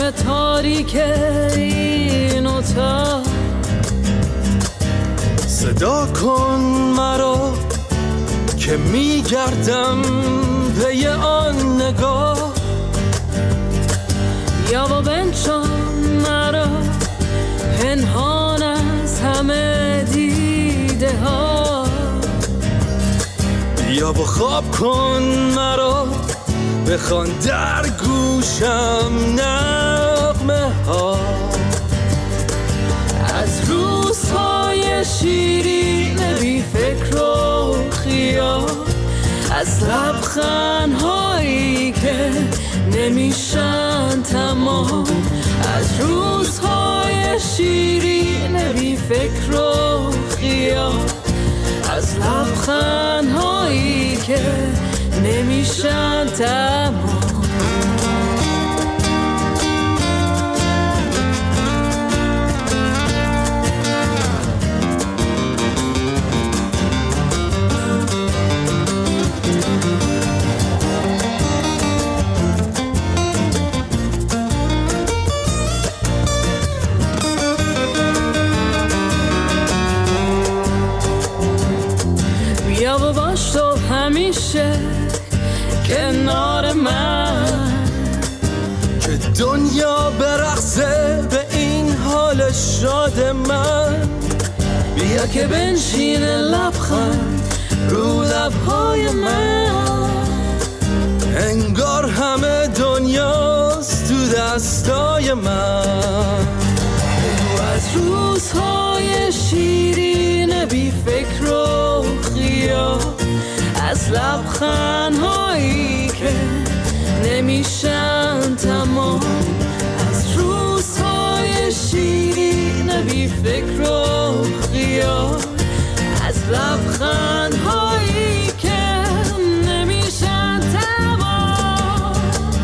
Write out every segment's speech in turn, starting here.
چشم تاریک این اتاق. صدا کن مرا که میگردم پی آن نگاه. بیا و بنشان مرا پنهان از همه دیده ها. بیا و خواب کن مرا بخوان در گوشم نغمه ها. از روزهای شیرین بی فکر و خیال، از لبخندهایی که نمیشن تمام. از روزهای شیرین بی فکر و خیال، از لبخندهایی که نمیشن تمام. بیا و باش تو همیشه کنار من، که دنیا برقصه به این حال شاد من. بیا که بنشینه لبخند رو لبهای من. انگار همه دنیاست تو دستای من. بگو از روزهای شیرین بی فکر و خیال، از لبخندهایی که نمیشن تمام. از روزهای شیرین بی فکر و خیال، از لبخندهایی که نمیشن تمام.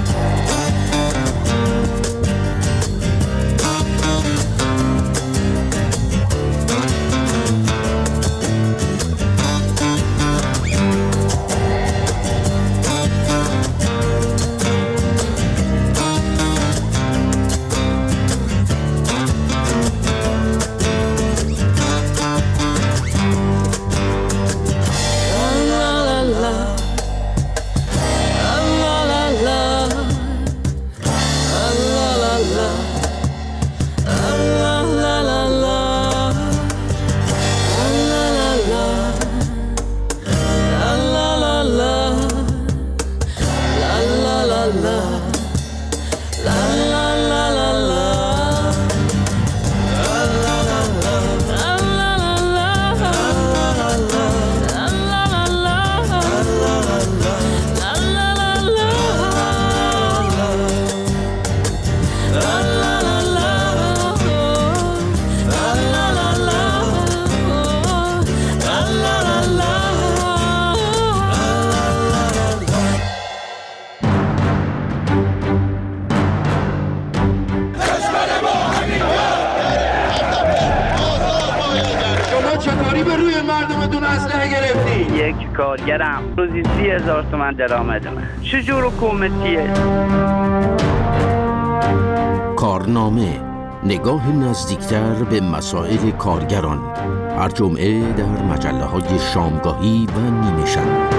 کارگرم روزی 30,000 تومان درآمدمه. چجور حکومتیه؟ کارنامه، نگاه نزدیکتر به مسائل کارگران، هر جمعه در مجله‌های شامگاهی و نیمه شب.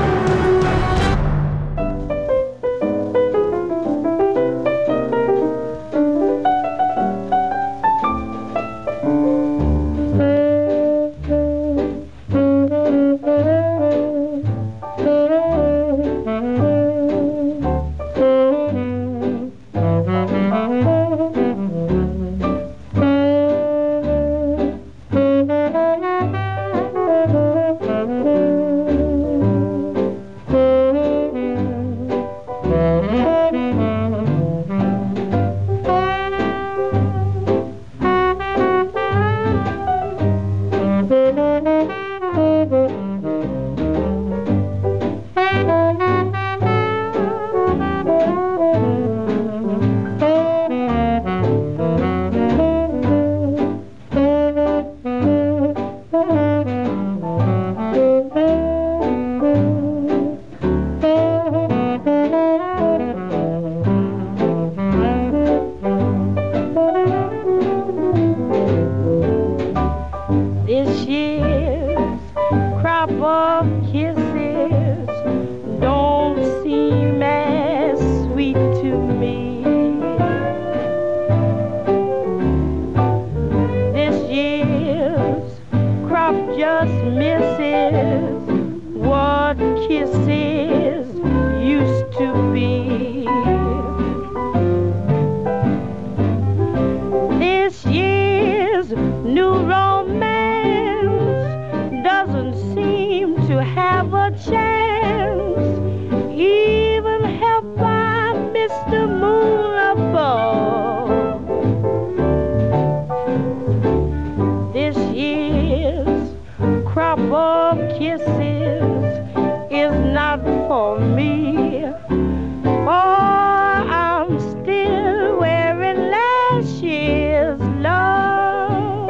of kisses don't seem as sweet to me. This year's crop just misses what kisses used to be. This year's new romance doesn't seem to have a chance, even helped by Mr. Moon above. This year's crop of kisses is not for me. Oh, I'm still wearing last year's love.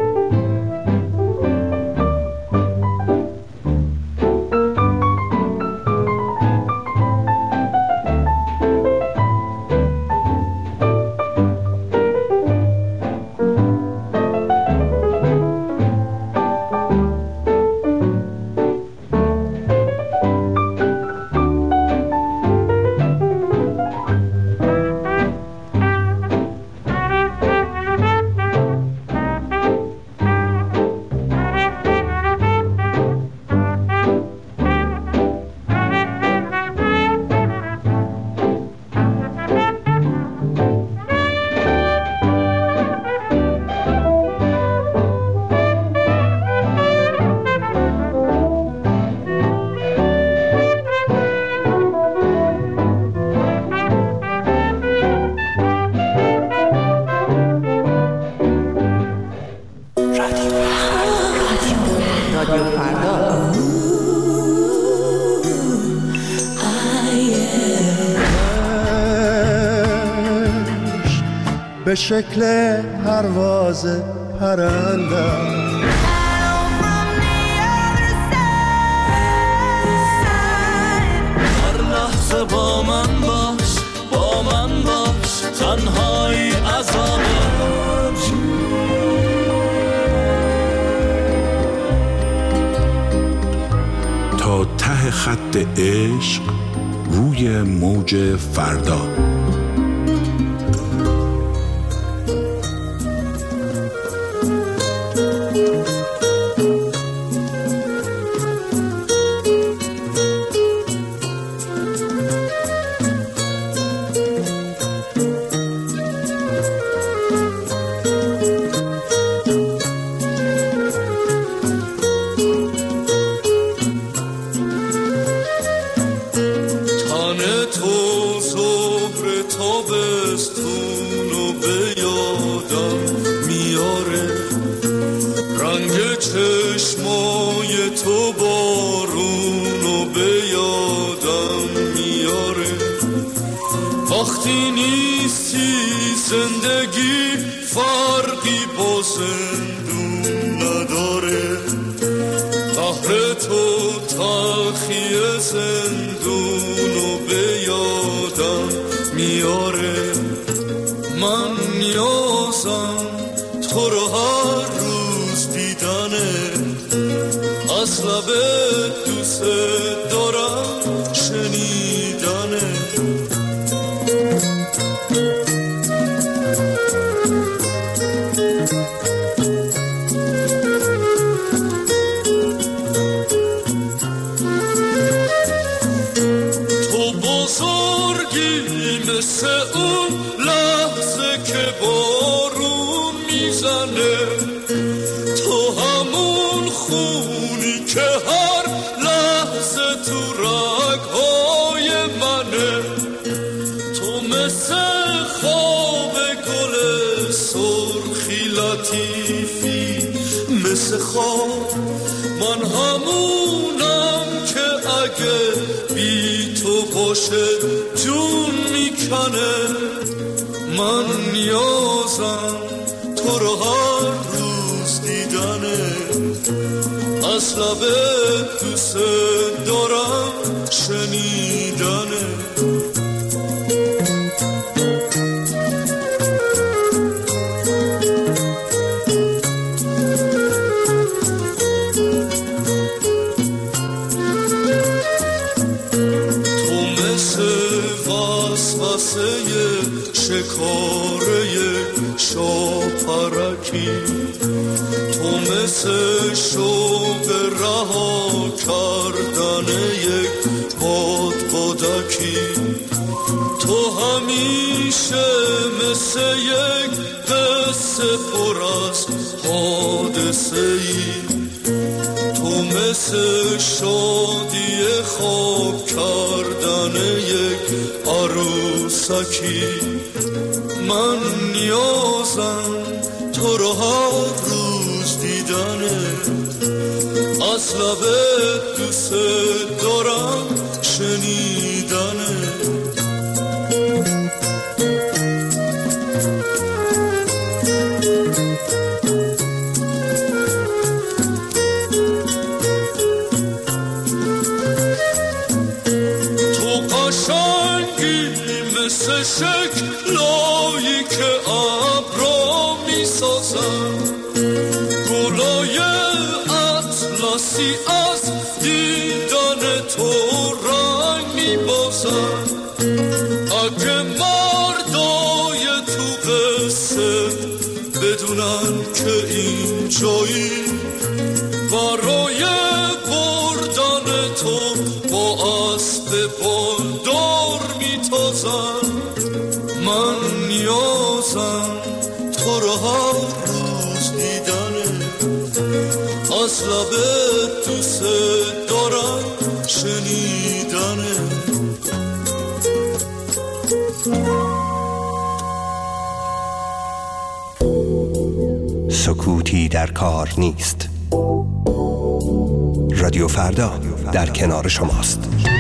به شکل پرواز پرندم هر لحظه با من باش تنهایی عذابم تا ته خط عشق روی موج فردا. وقتی نیستی زندگی فرقی با زندون نداره، قهر تو تلخی زندونو به یادم میاره. من نیازم تو رو هر روز دیدنه، از لب دوست دارم شنیدنه. تو بزرگی مثل اون لحظه که بارون میزنه، تو همون خونی که هر لحظه تو رگهای منه. تو مثل خواب گل سرخی لطیفی، مثل خواب من همونم که اگه بی تو باشه جون میکنه. من نیازم تو رو هر روز دیدنه، از لب دوست دارم شنیدنه. ساکی تو همیشه مثل یک قصه پر از حادثه ای تو مثل شادی خواب کردن یک عروسکی من نیازم تو رو هر روز دیدنه از لبت دوست دارم شنیدنه تو قشنگی مثل شکلایی که ابرا میسازن گلای اطلسی از دیدن تو رنگ میبازن اگه مردای تو قصه بدونن که این جایی برای بردن تو با اسب بالدار میتازن من نیازم تو رو هر روز دیدنه از لبت دوست دارم شنیدنه سکوتی در کار نیست. رادیو فردا در کنار شماست.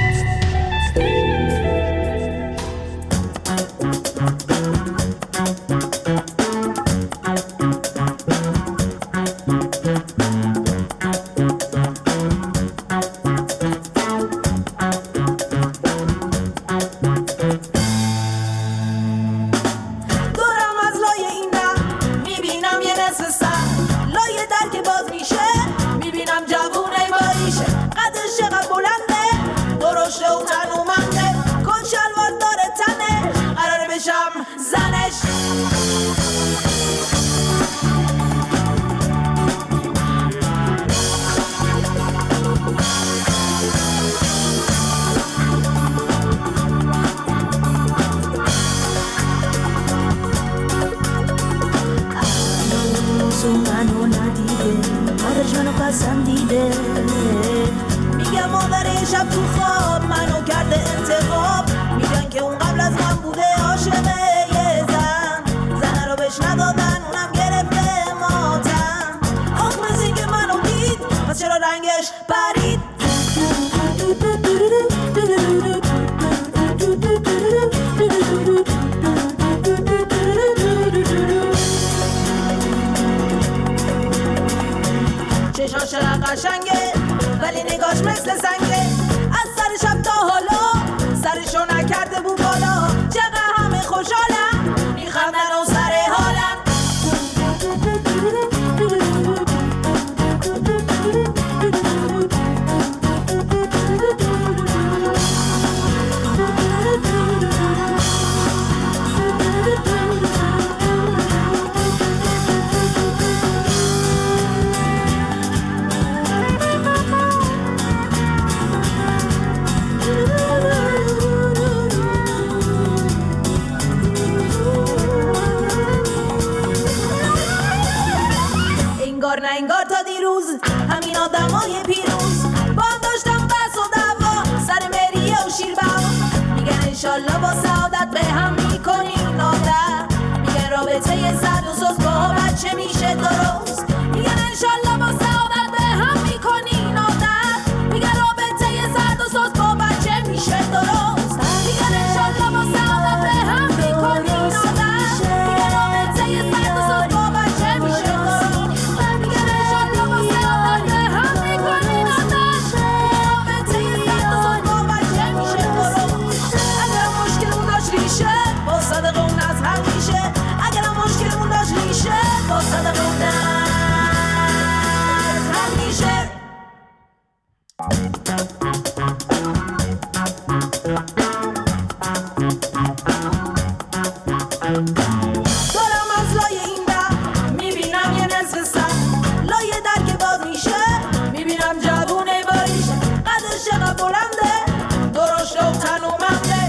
قشنگه ولی نگاش مثل سنگه از سر شب تا حالا سرشو نکرده بود بالا چقدر همه خوشحالم میخندن و سر حالم انگار تا دیروز همین آدمای پیروز با هم داشتم بس و دعوا سر مریه و شیربها میگن انشالله با سعادت به هم میکنین عادت میگن رابطه صد و سوز با بچه میشه درست میگن انشالله با سعادت به هم میکنین عادت میگن رابطه صد و سوز با بچه میشه درست میگن انشالله با سعادت به هم میکنین عادت میگن رابطه صد و سوز با بچه میشه درست دارم از لای این در میبینم یه نصف سر لای در که باز میشه میبینم جوونه باریش قدش چقدر بلنده درشت و تنومنده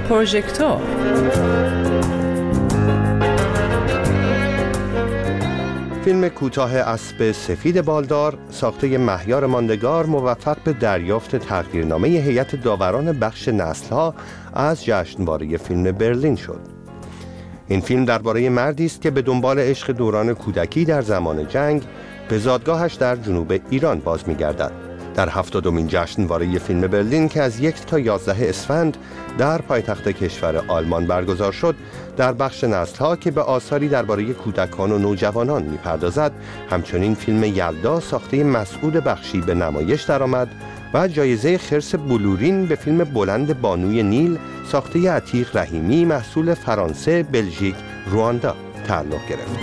پروژکتور. فیلم کوتاه اسب سفید بالدار ساخته مهیار ماندگار موفق به دریافت تقدیرنامه هیئت داوران بخش نسل‌ها از جشنواره فیلم برلین شد. این فیلم درباره مردی است که به دنبال عشق دوران کودکی در زمان جنگ به زادگاهش در جنوب ایران باز می‌گردد. در 70مین جشنواره فیلم برلین که از 1 تا 11 اسفند در پایتخت کشور آلمان برگزار شد، در بخش نسل‌ها که به آثاری درباره کودکان و نوجوانان می‌پردازد، همچنین فیلم یلدا ساخته مسعود بخشی به نمایش درآمد و جایزه خرس بلورین به فیلم بلند بانوی نیل ساخته عتیق رحیمی محصول فرانسه، بلژیک، رواندا تعلق گرفت.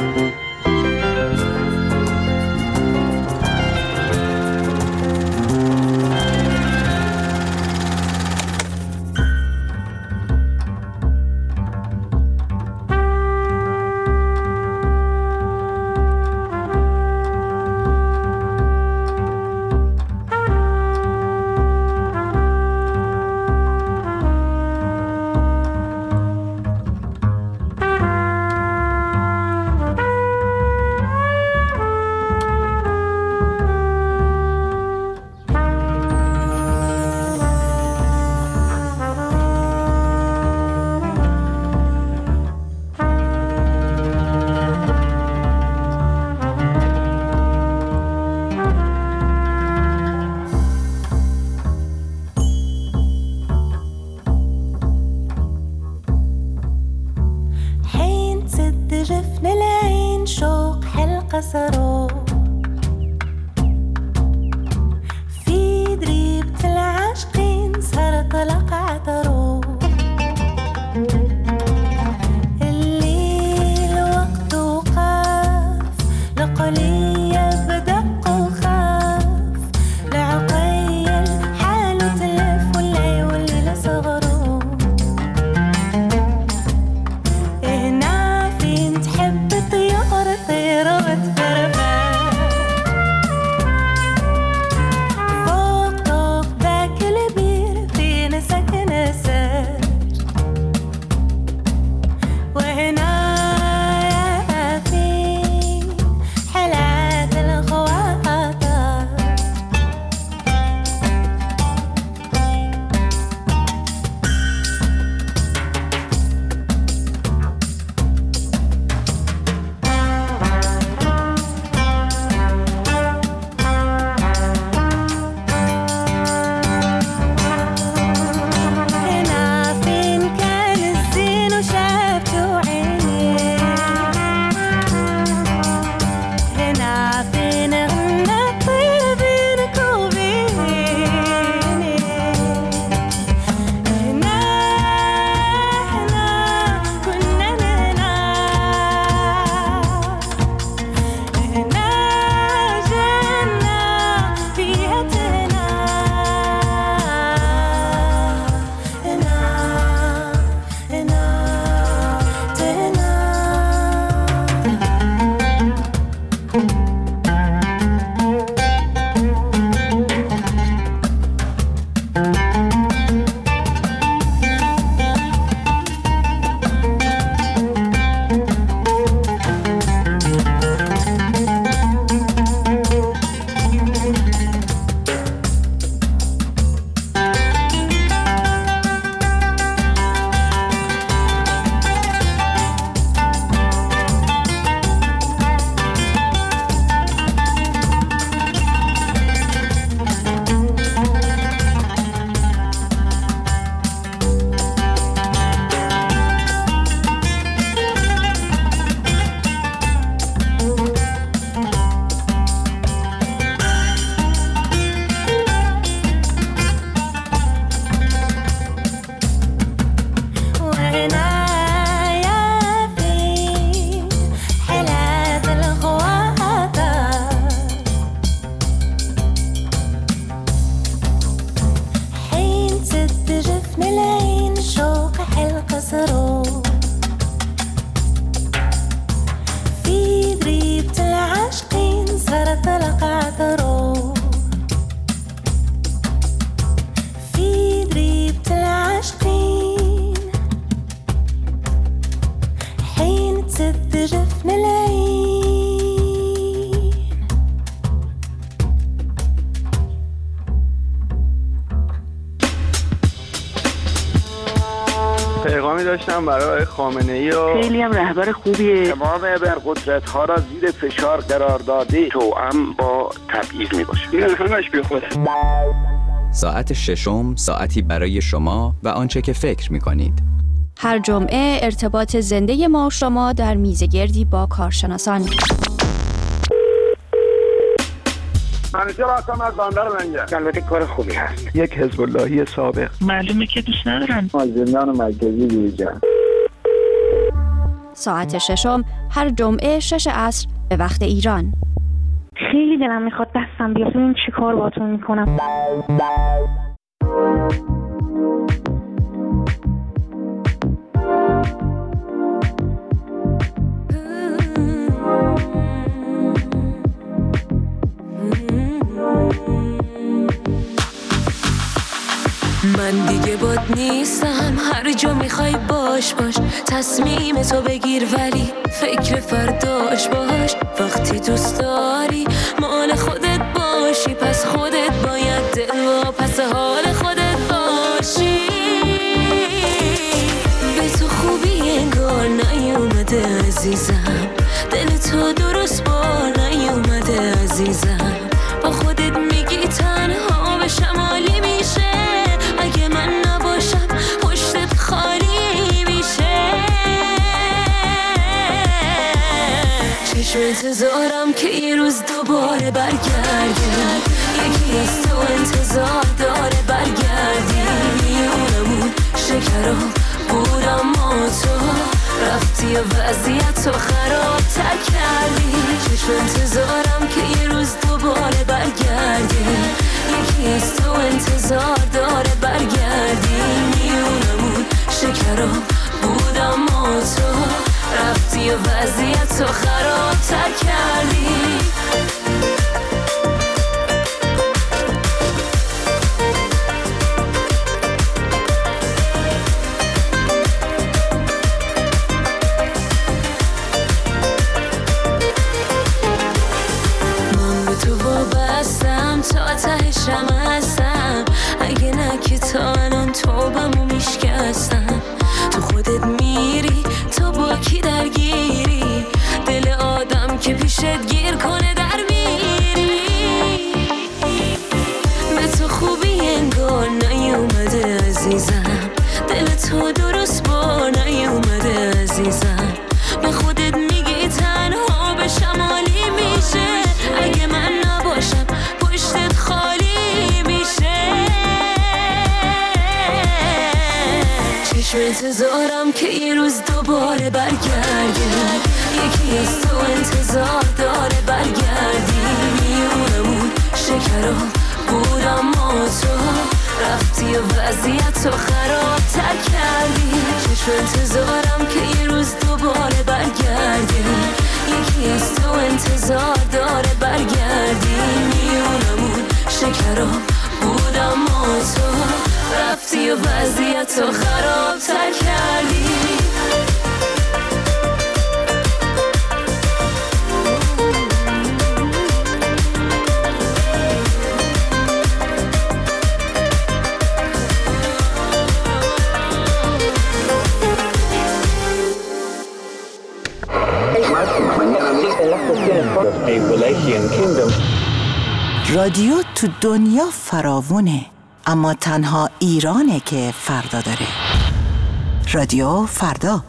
پیغامی داشتم برای خامنه‌ای و خیلی هم رهبر خوبیه. تمام ابرقدرت‌ها را زیر فشار قرار داده، توأم با تبعیض میباشه. این همش بی خوده. ساعت ششم، ساعتی برای شما و آنچه که فکر می‌کنید. هر جمعه ارتباط زنده ما و شما در میزگردی با کارشناسان. منیجر هستم از بندر لنگر. البته کار خوبی هست. یک حزب اللهی سابق. معلومه که دوست ندارن. از زندان مرکزی بیرون. ساعت ششم هر جمعه 6 عصر به وقت ایران. خیلی دلم میخواد دستم بیاد ببینم چی کار باهاتون میکنم. من دیگه باد نیستم، هر جا میخوای باش تصمیم تو بگیر ولی فکر فرداش باش. وقتی دوست داری مال خودت باشی، پس خودت باید دل و پس حال خودت باشی. به تو خوبی انگار نیومده عزیزم، دل تو درست بار نیومده عزیزم. با خودت میگی تنها به شمالی میشه، اگه من نباشم پشتت خالی میشه. چشم انتظارم که یه روز دوباره برگردی، یکی از تو انتظار داره برگردی. میونمون شکرام بود اما تو رفتی و وضعیت رو خراب تر کردی. چشم انتظارم که یه روز دوباره برگردی، یکی از تو انتظار داره برگردی. میونمون شکرام بود اما تو رفتی و وضعیت رو خراب تر کردی. تا تهشم هستم، اگه نه که تا الان توبمو میشکستم. تو خودت میری تا با کی درگیری، دل آدم که پیشت گیر کنه در میری. به تو خوبی انگار نیومده عزیزم، دل تو درست بار نیومده عزیزم. به خودت میگی تنها به شمالی میشه، اگه من نباشم پشتت خالی میشه. چشم انتظارم که یه روز دوباره برگردی، یکی از تو انتظار داره برگردی. میونمون شکرام بود اما تو رفتی و وضعیت رو خراب تر کردی. چشم انتظارم که یه روز دوباره برگردی، یکی از تو انتظار داره برگردی. میونمون شکرام بود اما تو رفتی و وضعیت رو خراب تر کردی. رادیو تو دنیا فراوونه، اما تنها ایرانه که فردا داره. رادیو فردا.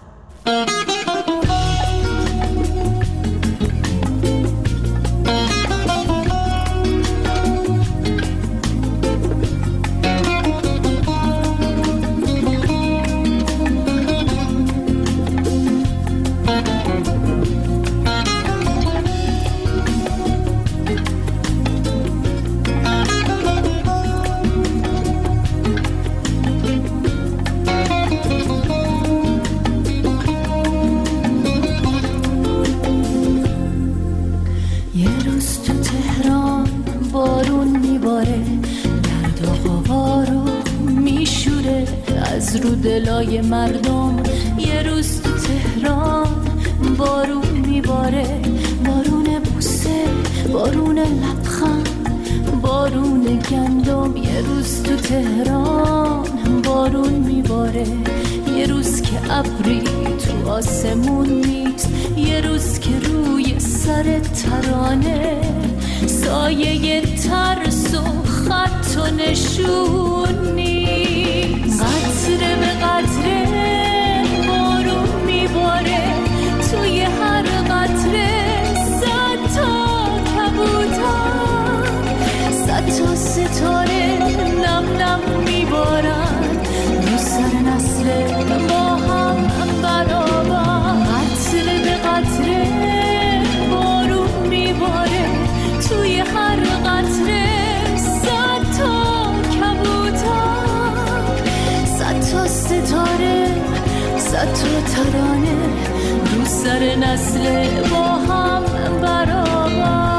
رو دلای مردم. یه روز تو تهران بارون میباره، بارون بوسه، بارون لبخند، بارون گندم. یه روز تو تهران بارون میباره، یه روز که ابری تو آسمون نیست، یه روز که روی سر ترانه سایه ترس و خط و نشون نیست. قطره به قطره بارون میباره، توی هر قطره 100 تا کبوتر، 100 تا ستاره نم نم میبارن رو سر نسل ما هم برابر. قطره به قطره بارون میباره، توی هر قطره 100 تا کبوتر، 100 تا ستاره، 100 تا ترانه رو سر نسل ما هم برابر.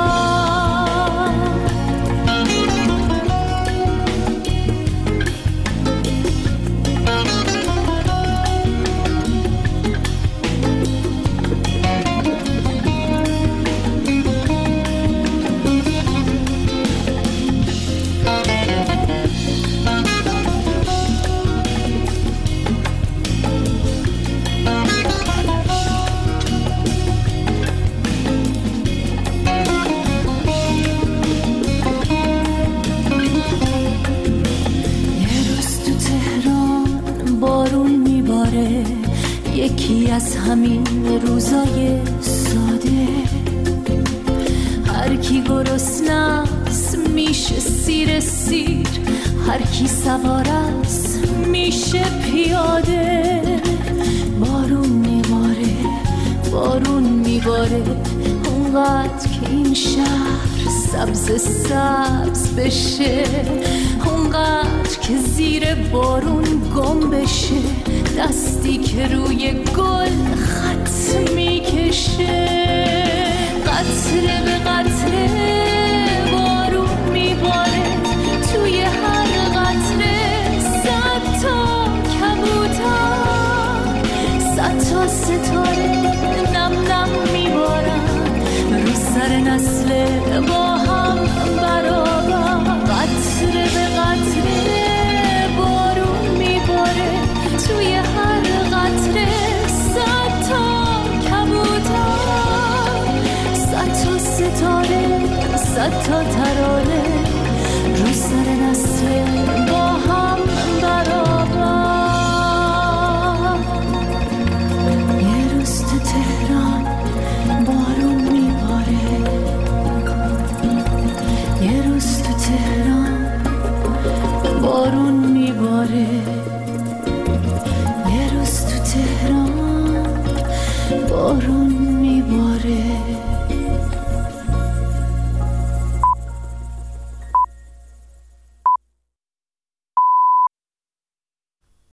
یکی از همین روزای ساده، هر کی گرسنه‌ست میشه سیر سیر، هر کی سوار است میشه پیاده. بارون میباره، بارون میباره، اونقدر که این شهر سبز سبز بشه، اونقدر که زیر بارون گم بشه، دستی که روی گل خط میکشه. قطره به قطره بارون میباره، توی هر قطره 100 تا کبوتر، 100 تا ستاره نم نم میبارن رو سر نسل با هم برابر. قطره به قطره بارون میباره، توی هر قطره 100 تا کبوتر، 100 تا ستاره، 100 تا ترانه رو سر نسل با هم برابر. یه روز تو تهران بارون میباره، یه روز تو تهران بارون میباره، یه روز تو تهران بارون